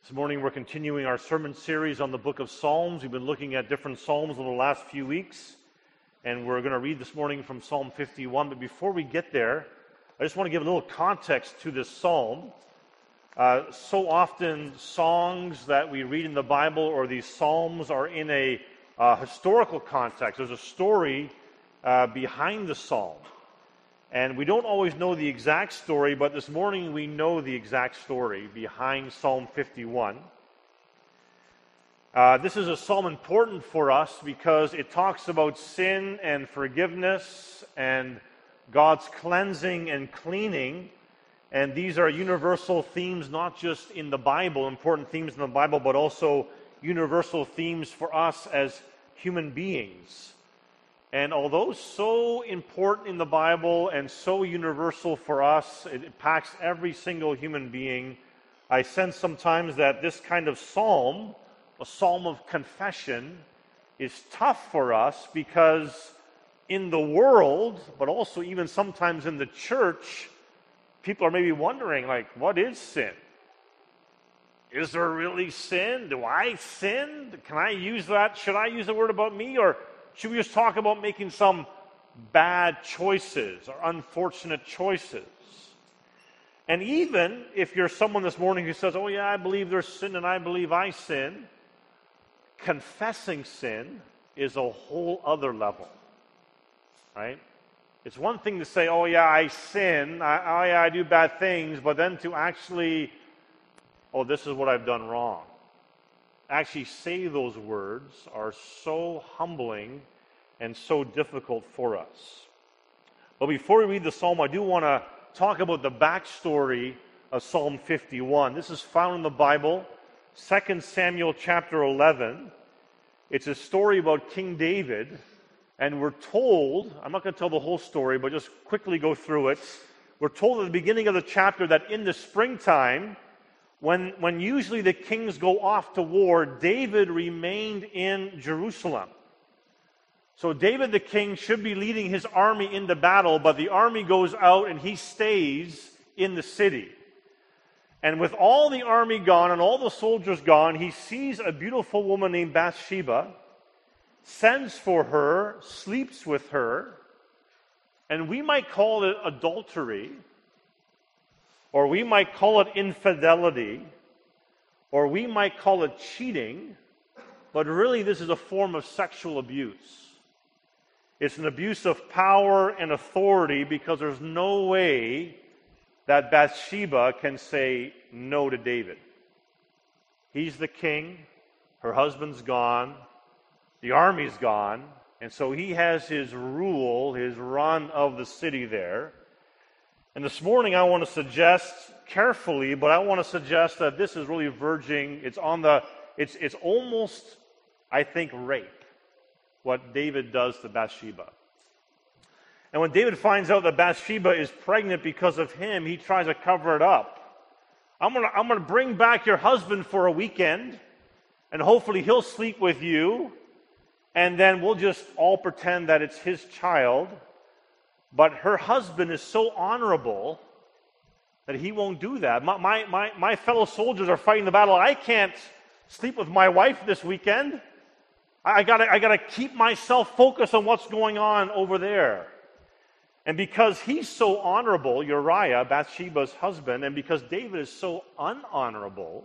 This morning we're continuing our sermon series on the book of Psalms. We've been looking at different Psalms over the last few weeks, and we're going to read this morning from Psalm 51. But before we get there, I just want to give a little context to this psalm. So often songs that we read in the Bible or these psalms are in a historical context. There's a story behind the psalm. And we don't always know the exact story, but this morning we know the exact story behind Psalm 51. This is a psalm important for us because it talks about sin and forgiveness and God's cleansing and cleaning. And these are universal themes, not just in the Bible, important themes in the Bible, but also universal themes for us as human beings. And although so important in the Bible and so universal for us, it impacts every single human being, I sense sometimes that this kind of psalm, a psalm of confession, is tough for us because in the world, but also even sometimes in the church, people are maybe wondering, what is sin? Is there really sin? Do I sin? Can I use that? Should I use the word about me? Or should we just talk about making some bad choices or unfortunate choices? And even if you're someone this morning who says, oh yeah, I believe there's sin and I believe I sin, confessing sin is a whole other level, right? It's one thing to say, oh yeah, I sin, I do bad things, but then to actually, oh, this is what I've done wrong. Actually say those words are so humbling and so difficult for us. But before we read the psalm, I do want to talk about the backstory of Psalm 51. This is found in the Bible, 2 Samuel chapter 11. It's a story about King David, and we're told, I'm not going to tell the whole story, but just quickly go through it. We're told at the beginning of the chapter that in the springtime, when usually the kings go off to war, David remained in Jerusalem. So David the king should be leading his army into battle, but the army goes out and he stays in the city. And with all the army gone and all the soldiers gone, he sees a beautiful woman named Bathsheba, sends for her, sleeps with her, and we might call it adultery, or we might call it infidelity, or we might call it cheating, but really this is a form of sexual abuse. It's an abuse of power and authority because there's no way that Bathsheba can say no to David. He's the king, her husband's gone, the army's gone, and so he has his rule, his run of the city there. And this morning I want to suggest carefully, but I want to suggest that this is really verging, it's almost, I think, rape, what David does to Bathsheba. And when David finds out that Bathsheba is pregnant because of him, he tries to cover it up. I'm gonna bring back your husband for a weekend, and hopefully he'll sleep with you, and then we'll just all pretend that it's his child. But her husband is so honorable that he won't do that. My fellow soldiers are fighting the battle. I can't sleep with my wife this weekend. I gotta keep myself focused on what's going on over there. And because he's so honorable, Uriah, Bathsheba's husband, and because David is so unhonorable,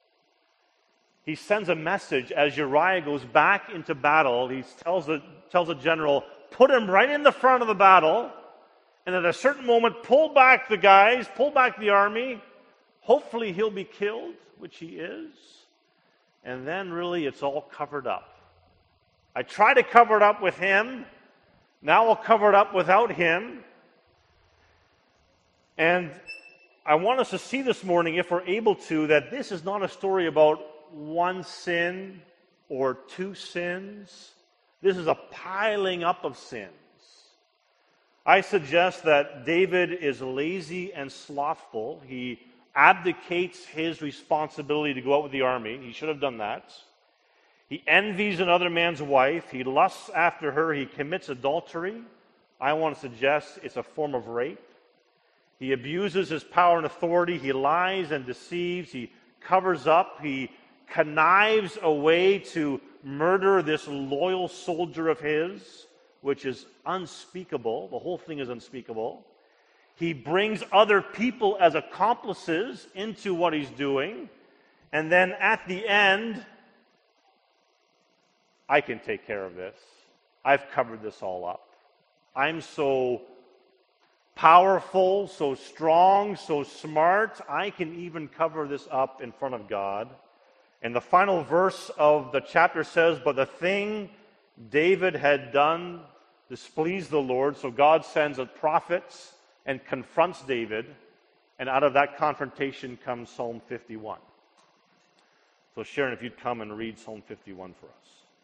he sends a message as Uriah goes back into battle. He tells the general, put him right in the front of the battle, and at a certain moment, pull back the guys, pull back the army. Hopefully he'll be killed, which he is. And then really it's all covered up. I try to cover it up with him. Now I'll cover it up without him. And I want us to see this morning, if we're able to, that this is not a story about one sin or two sins. This is a piling up of sins. I suggest that David is lazy and slothful. He abdicates his responsibility to go out with the army. He should have done that. He envies another man's wife. He lusts after her. He commits adultery. I want to suggest it's a form of rape. He abuses his power and authority. He lies and deceives. He covers up, he connives a way to murder this loyal soldier of his, which is unspeakable. The whole thing is unspeakable. He brings other people as accomplices into what he's doing. And then at the end, I can take care of this. I've covered this all up. I'm so powerful, so strong, so smart, I can even cover this up in front of God. And the final verse of the chapter says, "But the thing David had done displeased the Lord." So God sends a prophet and confronts David. And out of that confrontation comes Psalm 51. So Sharon, if you'd come and read Psalm 51 for us.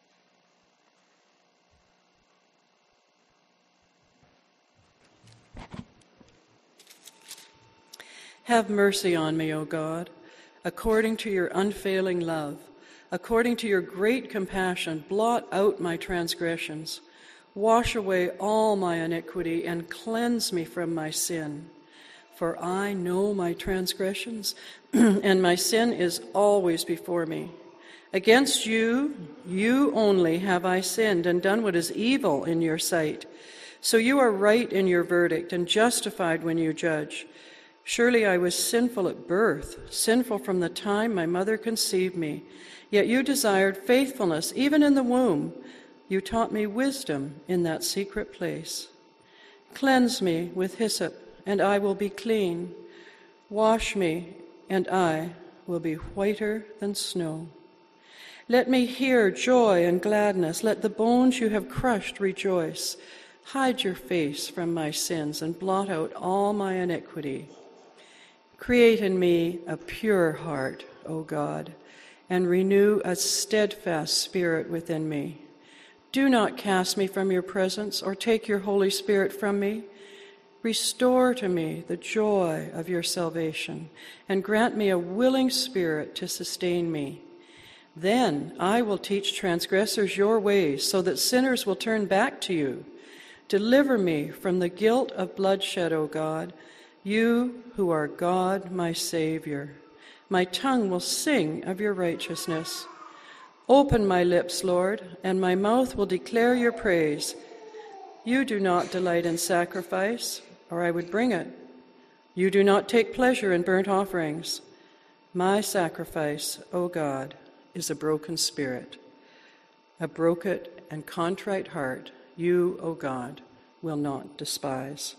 Have mercy on me, O God, according to your unfailing love. According to your great compassion, blot out my transgressions. Wash away all my iniquity and cleanse me from my sin. For I know my transgressions, and my sin is always before me. Against you, you only have I sinned and done what is evil in your sight. So you are right in your verdict and justified when you judge. Surely I was sinful at birth, sinful from the time my mother conceived me. Yet you desired faithfulness even in the womb. You taught me wisdom in that secret place. Cleanse me with hyssop, and I will be clean. Wash me, and I will be whiter than snow. Let me hear joy and gladness. Let the bones you have crushed rejoice. Hide your face from my sins and blot out all my iniquity. Create in me a pure heart, O God, and renew a steadfast spirit within me. Do not cast me from your presence or take your Holy Spirit from me. Restore to me the joy of your salvation and grant me a willing spirit to sustain me. Then I will teach transgressors your ways so that sinners will turn back to you. Deliver me from the guilt of bloodshed, O God, you who are God, my Savior. My tongue will sing of your righteousness. Open my lips, Lord, and my mouth will declare your praise. You do not delight in sacrifice, or I would bring it. You do not take pleasure in burnt offerings. My sacrifice, O God, is a broken spirit. A broken and contrite heart, you, O God, will not despise.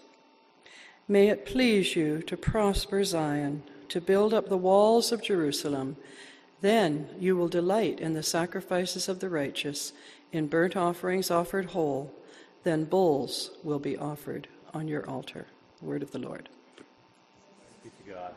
May it please you to prosper Zion, to build up the walls of Jerusalem. Then you will delight in the sacrifices of the righteous, in burnt offerings offered whole. Then bulls will be offered on your altar. Word of the Lord. Thank you, God.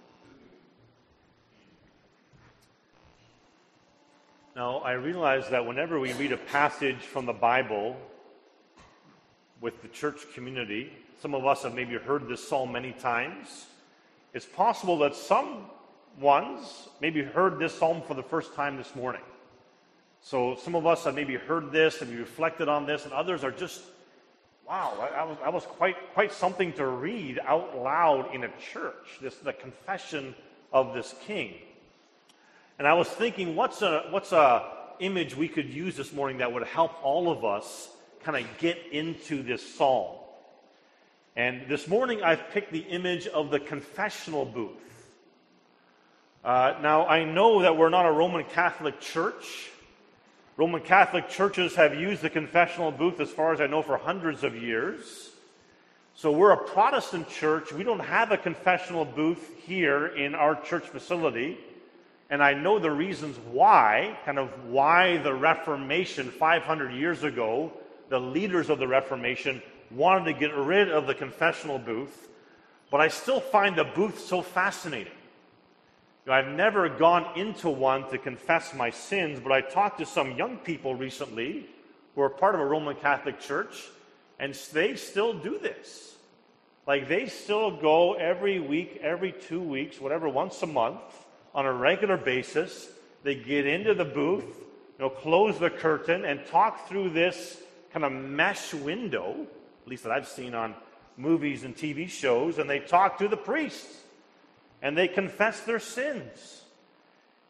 Now, I realize that whenever we read a passage from the Bible with the church community, some of us have maybe heard this psalm many times. It's possible that some ones maybe heard this psalm for the first time this morning. So some of us have maybe heard this and we reflected on this, and others are just, wow, that was quite something to read out loud in a church, the confession of this king. And I was thinking, what's a image we could use this morning that would help all of us kind of get into this psalm? And this morning I've picked the image of the confessional booth. Now I know that we're not a Roman Catholic church. Roman Catholic churches have used the confessional booth, as far as I know, for hundreds of years. So we're a Protestant church. We don't have a confessional booth here in our church facility. And I know the reasons why, why the Reformation 500 years ago, the leaders of the Reformation wanted to get rid of the confessional booth, but I still find the booth so fascinating. I've never gone into one to confess my sins, but I talked to some young people recently who are part of a Roman Catholic church, and they still do this. Like, they still go every week, every 2 weeks, whatever, once a month, on a regular basis. They get into the booth, close the curtain, and talk through this kind of mesh window, at least that I've seen on movies and TV shows, and they talk to the priests, and they confess their sins.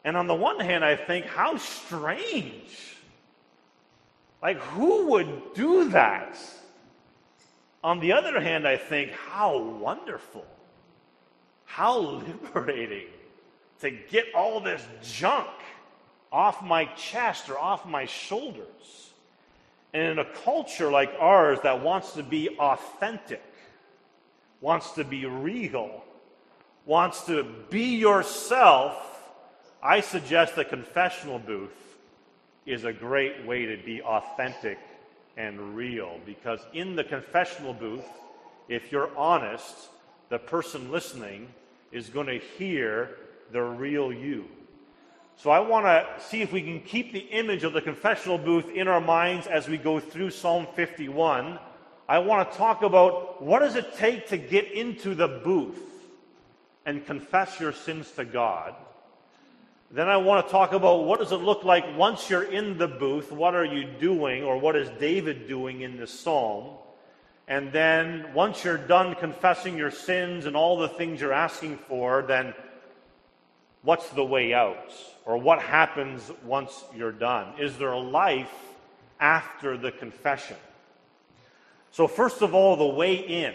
And on the one hand, I think, how strange. Like, who would do that? On the other hand, I think, how wonderful. How liberating to get all this junk off my chest or off my shoulders. And in a culture like ours that wants to be authentic, wants to be real, wants to be yourself, I suggest the confessional booth is a great way to be authentic and real. Because in the confessional booth, if you're honest, the person listening is going to hear the real you. So I want to see if we can keep the image of the confessional booth in our minds as we go through Psalm 51. I want to talk about what does it take to get into the booth and confess your sins to God. Then I want to talk about what does it look like once you're in the booth, what are you doing, or what is David doing in this psalm? And then once you're done confessing your sins and all the things you're asking for, then what's the way out? Or what happens once you're done? Is there a life after the confession? So first of all, the way in.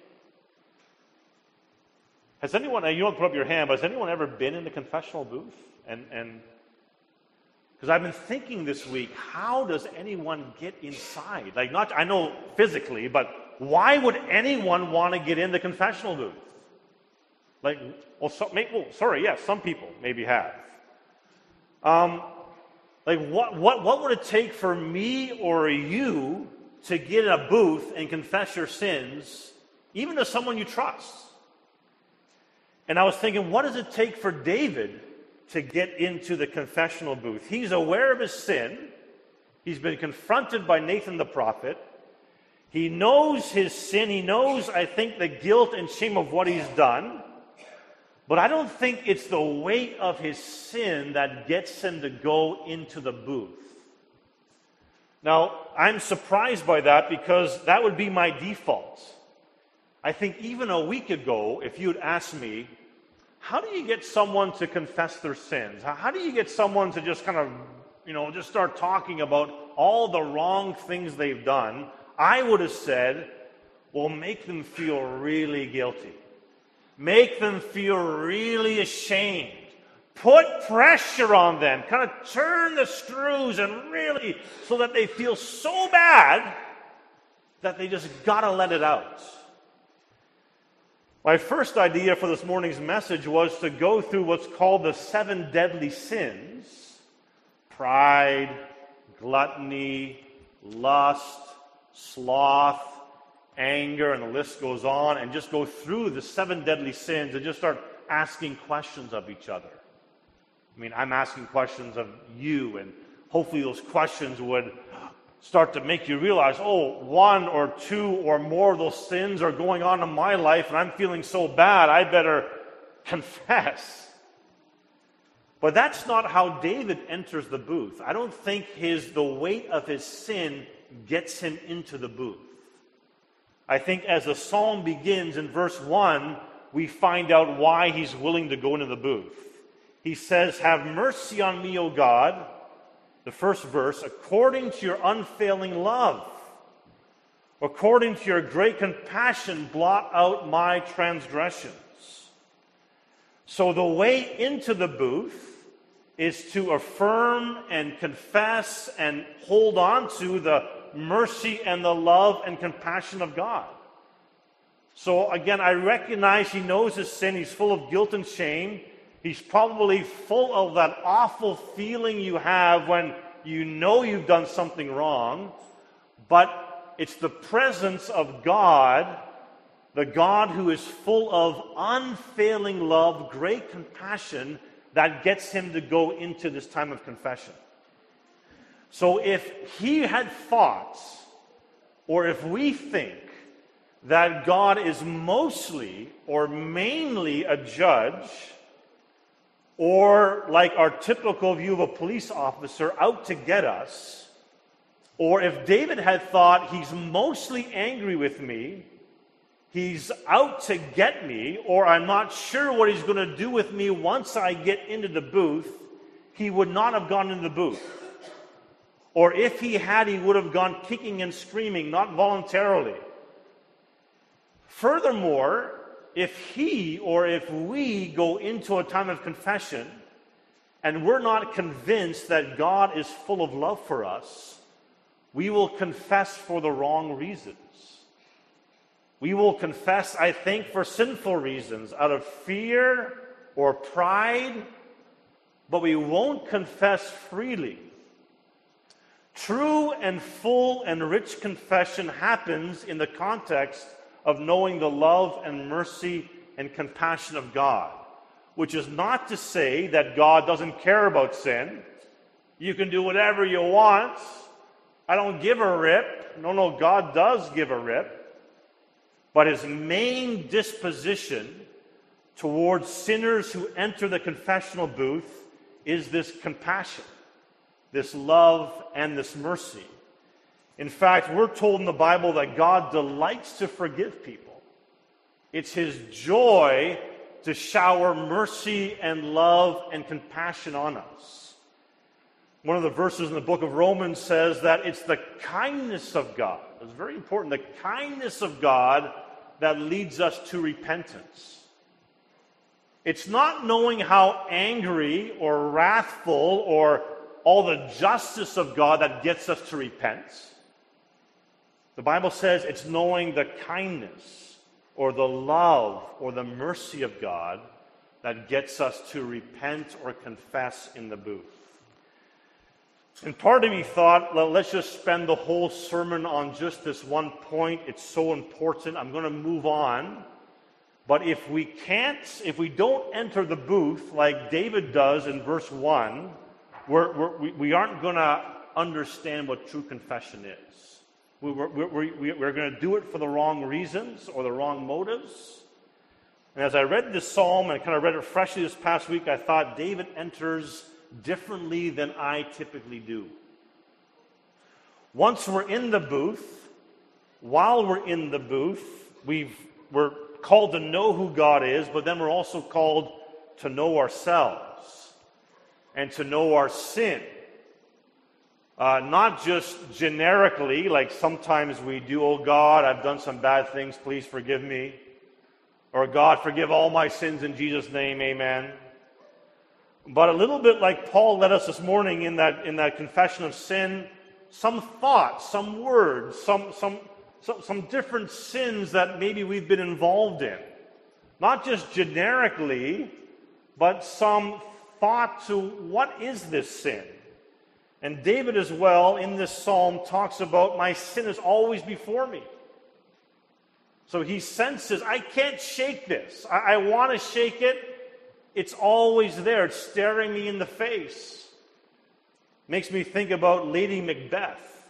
Has anyone, you don't put up your hand, but has anyone ever been in the confessional booth? And because I've been thinking this week, how does anyone get inside? Like, not, I know physically, but why would anyone want to get in the confessional booth? Like, yes, some people maybe have. Like, what would it take for me or you to get in a booth and confess your sins, even to someone you trust? And I was thinking, what does it take for David to get into the confessional booth? He's aware of his sin. He's been confronted by Nathan the prophet. He knows his sin. He knows, I think, the guilt and shame of what he's done. But I don't think it's the weight of his sin that gets him to go into the booth. Now, I'm surprised by that because that would be my default. I think even a week ago, if you'd asked me, how do you get someone to confess their sins? How do you get someone to just kind of, just start talking about all the wrong things they've done? I would have said, well, make them feel really guilty. Make them feel really ashamed. Put pressure on them. Kind of turn the screws and really so that they feel so bad that they just got to let it out. My first idea for this morning's message was to go through what's called the 7 deadly sins. Pride, gluttony, lust, sloth, anger, and the list goes on, and just go through the 7 deadly sins and just start asking questions of each other. I mean, I'm asking questions of you, and hopefully those questions would start to make you realize, 1 or 2 or more of those sins are going on in my life, and I'm feeling so bad, I better confess. But that's not how David enters the booth. I don't think the weight of his sin gets him into the booth. I think as the psalm begins in verse 1, we find out why he's willing to go into the booth. He says, "Have mercy on me, O God," the first verse, "according to your unfailing love. According to your great compassion, blot out my transgressions." So the way into the booth is to affirm and confess and hold on to the mercy and the love and compassion of God. So again, I recognize he knows his sin. He's full of guilt and shame. He's probably full of that awful feeling you have when you know you've done something wrong. But it's the presence of God, the God who is full of unfailing love, great compassion, that gets him to go into this time of confession. So if he had thought, or if we think that God is mostly or mainly a judge, or like our typical view of a police officer out to get us, or if David had thought he's mostly angry with me, he's out to get me, or I'm not sure what he's going to do with me once I get into the booth, he would not have gone into the booth. Or if he had, he would have gone kicking and screaming, not voluntarily. Furthermore, if he or if we go into a time of confession and we're not convinced that God is full of love for us, we will confess for the wrong reasons. We will confess, I think, for sinful reasons, out of fear or pride, but we won't confess freely. True and full and rich confession happens in the context of knowing the love and mercy and compassion of God, which is not to say that God doesn't care about sin. You can do whatever you want. I don't give a rip. No, God does give a rip. But his main disposition towards sinners who enter the confessional booth is this compassion, this love, and this mercy. In fact, we're told in the Bible that God delights to forgive people. It's his joy to shower mercy and love and compassion on us. One of the verses in the book of Romans says that it's the kindness of God. It's very important, the kindness of God that leads us to repentance. It's not knowing how angry or wrathful or all the justice of God that gets us to repent. The Bible says it's knowing the kindness or the love or the mercy of God that gets us to repent or confess in the booth. And part of me thought, well, let's just spend the whole sermon on just this one point. It's so important. I'm going to move on. But if we don't enter the booth like David does in verse 1, we aren't going to understand what true confession is. We're going to do it for the wrong reasons or the wrong motives. And as I read this psalm and kind of read it freshly this past week, I thought David enters differently than I typically do. Once we're in the booth, while we're in the booth, we're called to know who God is, but then we're also called to know ourselves and to know our sin. Not just generically, like sometimes we do, oh God, I've done some bad things, please forgive me. Or God, forgive all my sins in Jesus' name, amen. But a little bit like Paul led us this morning in that confession of sin, some thoughts, some words, some different sins that maybe we've been involved in. Not just generically, but some thought to what is this sin? And David as well in this psalm talks about my sin is always before me. So he senses, I can't shake this. I want to shake it. It's always there. It's staring me in the face. Makes me think about Lady Macbeth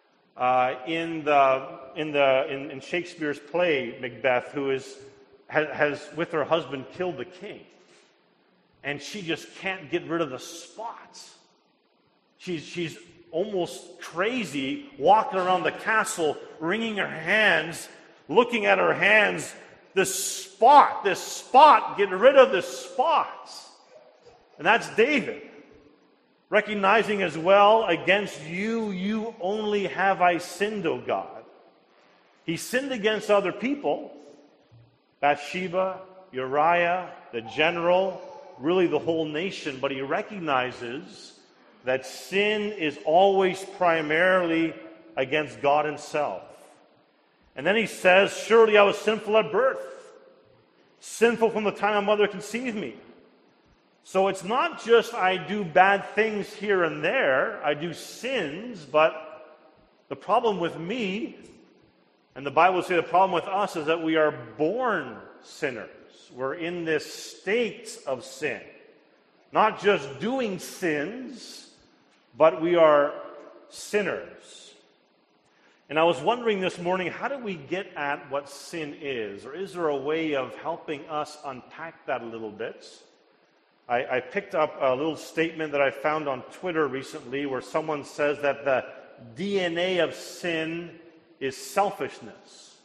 in Shakespeare's play Macbeth, who has with her husband killed the king, and she just can't get rid of the spots. She's almost crazy, walking around the castle, wringing her hands, looking at her hands. This spot, get rid of this spot. And that's David. Recognizing as well, against you only have I sinned, O God. He sinned against other people. Bathsheba, Uriah, the general, really the whole nation. But he recognizes that sin is always primarily against God himself. And then he says, surely I was sinful at birth, sinful from the time my mother conceived me. So it's not just I do bad things here and there, I do sins, but the problem with me, and the Bible would say the problem with us, is that we are born sinners. We're in this state of sin. Not just doing sins, but we are sinners. And I was wondering this morning, how do we get at what sin is? Or is there a way of helping us unpack that a little bit? I picked up a little statement that I found on Twitter recently where someone says that the DNA of sin is selfishness,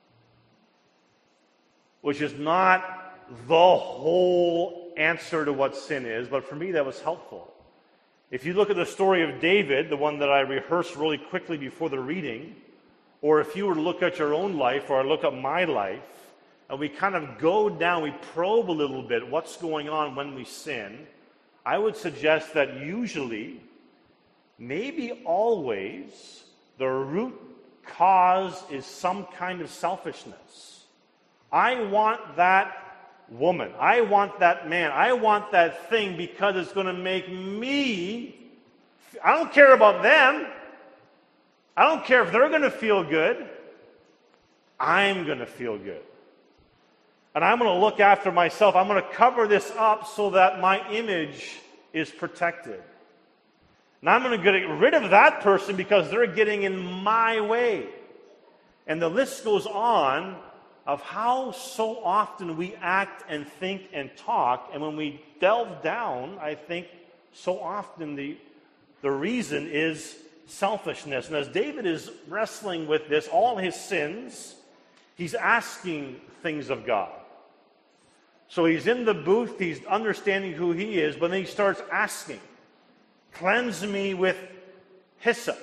which is not the whole answer to what sin is, but for me that was helpful. If you look at the story of David, the one that I rehearsed really quickly before the reading, or if you were to look at your own life, or I look at my life, and we kind of go down, we probe a little bit what's going on when we sin, I would suggest that usually, maybe always, the root cause is some kind of selfishness. I want that woman. I want that man. I want that thing because it's going to make me. I don't care about them. I don't care if they're going to feel good. I'm going to feel good. And I'm going to look after myself. I'm going to cover this up so that my image is protected. And I'm going to get rid of that person because they're getting in my way. And the list goes on of how so often we act and think and talk. And when we delve down, I think so often the reason is selfishness. And as David is wrestling with this, all his sins, he's asking things of God. So he's in the booth, he's understanding who he is, but then he starts asking, cleanse me with hyssop.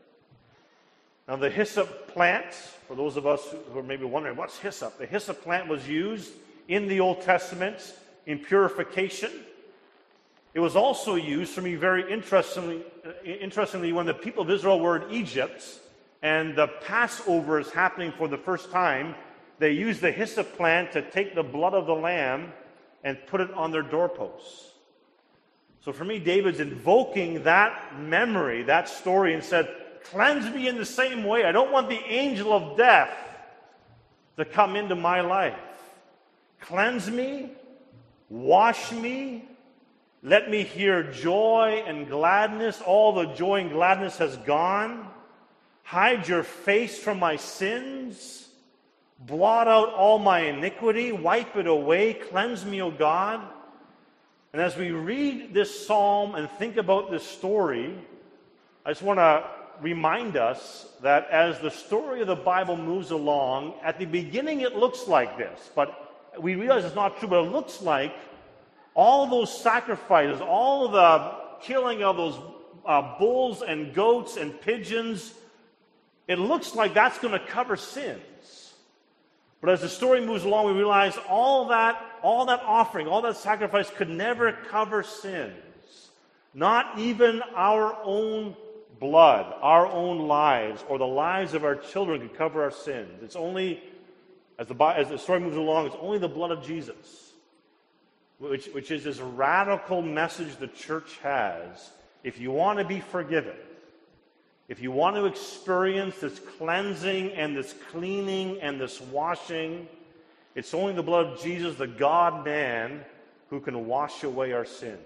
Now the hyssop plant, for those of us who are maybe wondering, what's hyssop? The hyssop plant was used in the Old Testament in purification. It was also used, for me very interestingly, when the people of Israel were in Egypt and the Passover is happening for the first time, they used the hyssop plant to take the blood of the lamb and put it on their doorposts. So for me, David's invoking that memory, that story, and said, cleanse me in the same way. I don't want the angel of death to come into my life. Cleanse me, wash me, let me hear joy and gladness. All the joy and gladness has gone. Hide your face from my sins. Blot out all my iniquity. Wipe it away. Cleanse me, O God. And as we read this psalm and think about this story, I just want to remind us that as the story of the Bible moves along, at the beginning it looks like this, but we realize it's not true, but it looks like all those sacrifices, all of the killing of those bulls and goats and pigeons, it looks like that's going to cover sins. But as the story moves along, we realize all that offering, all that sacrifice could never cover sins. Not even our own blood, our own lives, or the lives of our children could cover our sins. It's only, as the story moves along, it's only the blood of Jesus, which is this radical message the church has. If you want to be forgiven, if you want to experience this cleansing and this cleaning and this washing, it's only the blood of Jesus, the God-man, who can wash away our sins.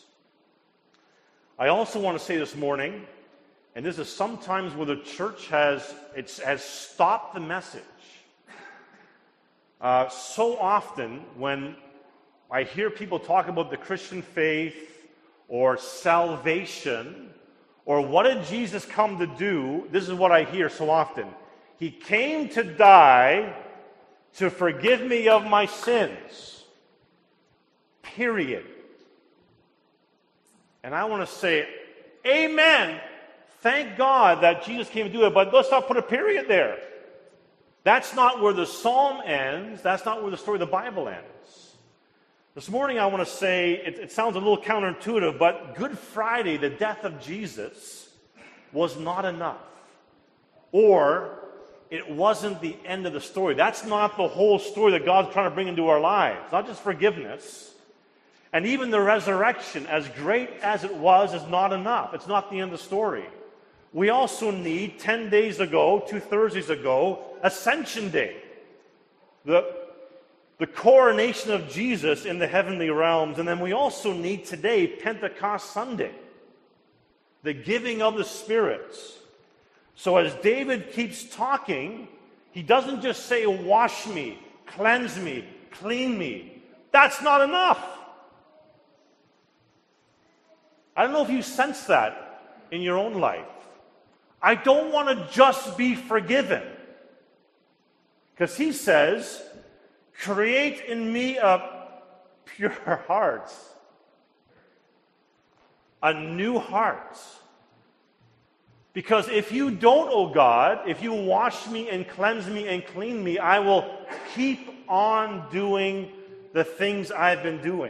I also want to say this morning, and this is sometimes where the church has stopped the message. So often when I hear people talk about the Christian faith or salvation or what did Jesus come to do, this is what I hear so often. He came to die to forgive me of my sins. Period. And I want to say, amen. Thank God that Jesus came to do it, but let's not put a period there. That's not where the psalm ends. That's not where the story of the Bible ends. This morning I want to say, it sounds a little counterintuitive, but Good Friday, the death of Jesus, was not enough. Or it wasn't the end of the story. That's not the whole story that God's trying to bring into our lives. Not just forgiveness. And even the resurrection, as great as it was, is not enough. It's not the end of the story. We also need, 10 days ago, 2 Thursdays ago, Ascension Day. The coronation of Jesus in the heavenly realms. And then we also need today, Pentecost Sunday. The giving of the Spirit. So as David keeps talking, he doesn't just say, wash me, cleanse me, clean me. That's not enough. I don't know if you sense that in your own life. I don't want to just be forgiven. Because he says, create in me a pure heart. a new heart. Because if you don't, O God, if you wash me and cleanse me and clean me, I will keep on doing the things I've been doing.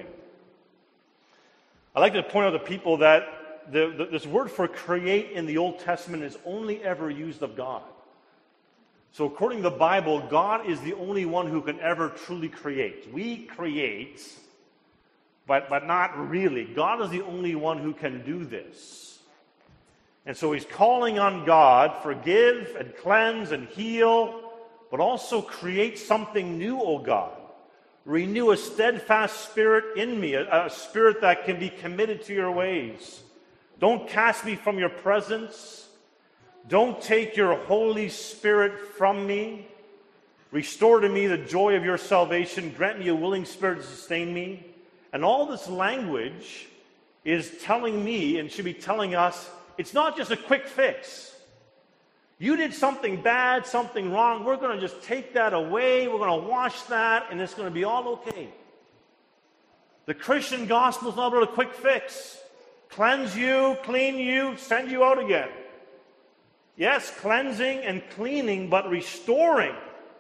I like to point out to people that this word for create in the Old Testament is only ever used of God. So according to the Bible, God is the only one who can ever truly create. We create, but not really. God is the only one who can do this. And so he's calling on God, forgive and cleanse and heal, but also create something new, O God. Renew a steadfast spirit in me, a spirit that can be committed to your ways. Don't cast me from your presence. Don't take your Holy Spirit from me. Restore to me the joy of your salvation. Grant me a willing spirit to sustain me. And all this language is telling me, and should be telling us, it's not just a quick fix. You did something bad, something wrong. We're going to just take that away. We're going to wash that, and it's going to be all okay. The Christian gospel is not about a quick fix. Cleanse you, clean you, send you out again. Yes, cleansing and cleaning, but restoring,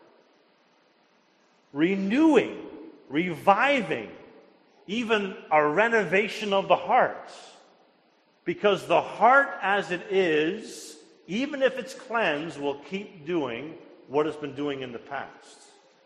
renewing, reviving, even a renovation of the heart. Because the heart as it is, even if it's cleansed, will keep doing what it's been doing in the past.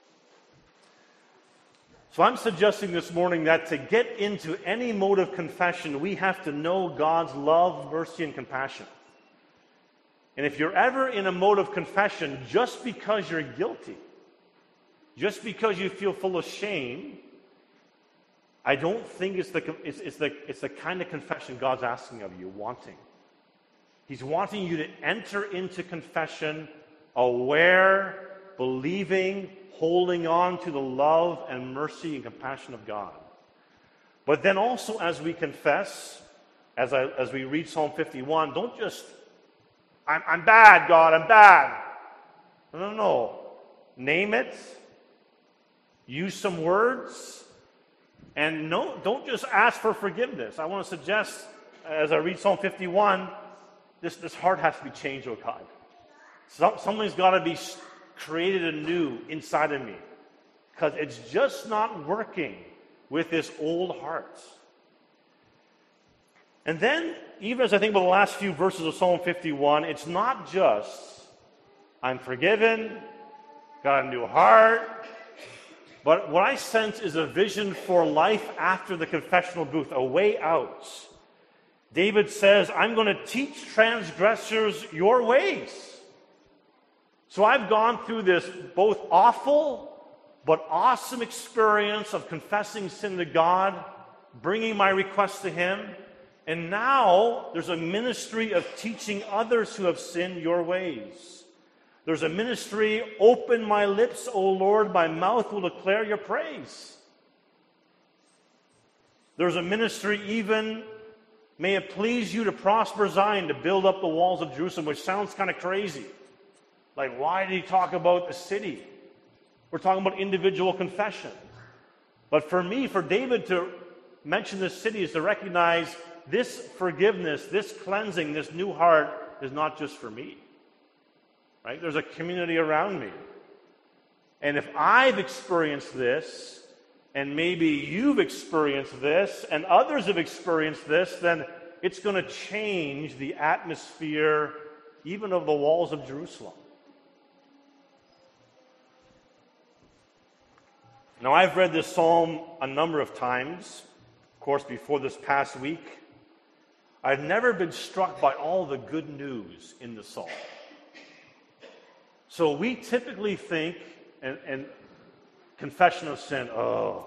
So I'm suggesting this morning that to get into any mode of confession, we have to know God's love, mercy, and compassion. And if you're ever in a mode of confession just because you're guilty, just because you feel full of shame, I don't think it's the kind of confession God's asking of you, wanting. He's wanting you to enter into confession aware, believing, holding on to the love and mercy and compassion of God. But then also as we confess, as we read Psalm 51, don't just, I'm bad, God, I'm bad. No. Name it. Use some words. And no, don't just ask for forgiveness. I want to suggest, as I read Psalm 51, this heart has to be changed, oh God. Something's got to be created anew inside of me. Because it's just not working with this old heart. And then, even as I think about the last few verses of Psalm 51, it's not just, I'm forgiven, got a new heart. But what I sense is a vision for life after the confessional booth, a way out. David says, I'm going to teach transgressors your ways. So I've gone through this both awful but awesome experience of confessing sin to God, bringing my request to Him, and now there's a ministry of teaching others who have sinned your ways. There's a ministry, open my lips, O Lord, my mouth will declare your praise. There's a ministry even, may it please you to prosper Zion, to build up the walls of Jerusalem, which sounds kind of crazy. Like, why did he talk about the city? We're talking about individual confession. But for me, for David to mention this city is to recognize this forgiveness, this cleansing, this new heart is not just for me. Right? There's a community around me. And if I've experienced this, and maybe you've experienced this, and others have experienced this, then it's going to change the atmosphere even of the walls of Jerusalem. Now, I've read this psalm a number of times, of course, before this past week. I've never been struck by all the good news in the psalm. So we typically think, and confession of sin, oh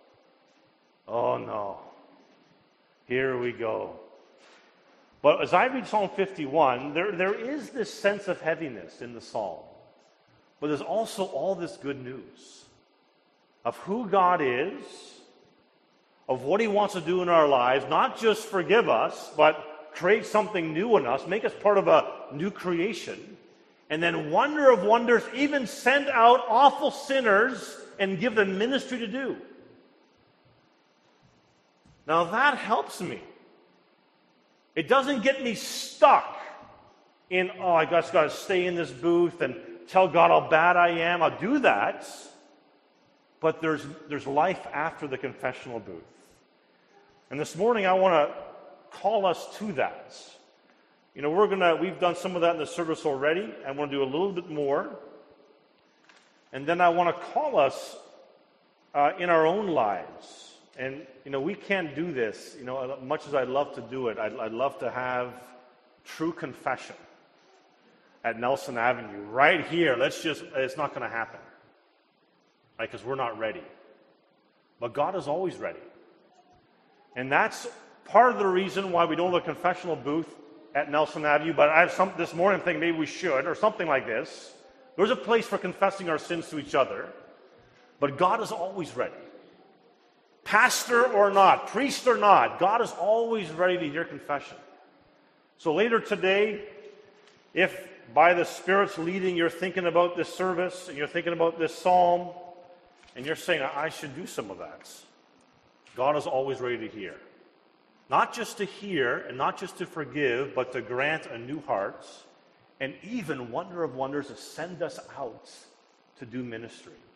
no, here we go. But as I read Psalm 51, there is this sense of heaviness in the psalm. But there's also all this good news of who God is, of what He wants to do in our lives, not just forgive us, but create something new in us, make us part of a new creation. And then, wonder of wonders, even send out awful sinners and give them ministry to do. Now that helps me. It doesn't get me stuck in, I just got to stay in this booth and tell God how bad I am. I'll do that. But there's life after the confessional booth. And this morning I want to call us to that. We've done some of that in the service already. I want to do a little bit more. And then I want to call us in our own lives. And, we can't do this, much as I'd love to do it. I'd love to have true confession at Nelson Avenue, right here. It's not going to happen. Right? Because we're not ready. But God is always ready. And that's part of the reason why we don't have a confessional booth at Nelson Avenue. But I have this morning thinking maybe we should, or something like this. There's a place for confessing our sins to each other. But God is always ready. Pastor or not, priest or not, God is always ready to hear confession. So later today, if by the Spirit's leading you're thinking about this service, and you're thinking about this psalm, and you're saying, I should do some of that, God is always ready to hear. Not just to hear, and not just to forgive, but to grant a new heart, and even, wonder of wonders, to send us out to do ministry.